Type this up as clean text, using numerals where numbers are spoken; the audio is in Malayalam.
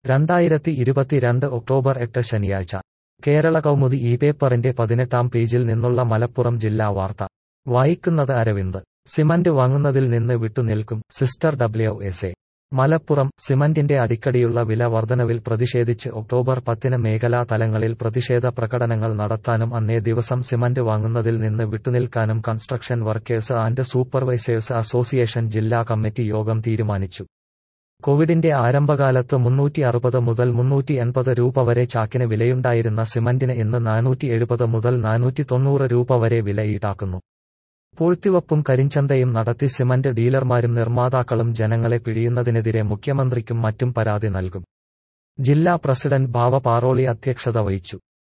2022 ഒക്ടോബർ 8 ശനിയാഴ്ച കേരള കൗമുദി ഈ പേപ്പറിന്റെ 18-ാം പേജിൽ നിന്നുള്ള മലപ്പുറം ജില്ലാ വാർത്ത വായിക്കുന്നത് അരവിന്ദ്. സിമന്റ് വാങ്ങുന്നതിൽ നിന്ന് വിട്ടുനിൽക്കും സിസ്റ്റർ WSA. മലപ്പുറം. സിമന്റിന്റെ അടിക്കടിയുള്ള വില വർധനവിൽ പ്രതിഷേധിച്ച് ഒക്ടോബർ 10 മേഖലാ തലങ്ങളിൽ പ്രതിഷേധ പ്രകടനങ്ങൾ നടത്താനും അന്നേ ദിവസം സിമന്റ് വാങ്ങുന്നതിൽ നിന്ന് വിട്ടുനിൽക്കാനും construction workers and supervisors association ജില്ലാ കമ്മിറ്റി യോഗം തീരുമാനിച്ചു. കോവിഡിന്റെ ആരംഭകാലത്ത് 360 മുതൽ 380 രൂപ വരെ ചാക്കിന് വിലയുണ്ടായിരുന്ന സിമന്റിന് ഇന്ന് 470 മുതൽ 490 രൂപ വരെ വില ഈടാക്കുന്നു. പൂഴ്ത്തിവപ്പും കരിഞ്ചന്തയും നടത്തി സിമന്റ് ഡീലർമാരും നിർമ്മാതാക്കളും ജനങ്ങളെ പിഴിയുന്നതിനെതിരെ മുഖ്യമന്ത്രിക്കും മറ്റും പരാതി നൽകും. ജില്ലാ പ്രസിഡന്റ് ഭാവ പാറോളി അധ്യക്ഷത വഹിച്ചു.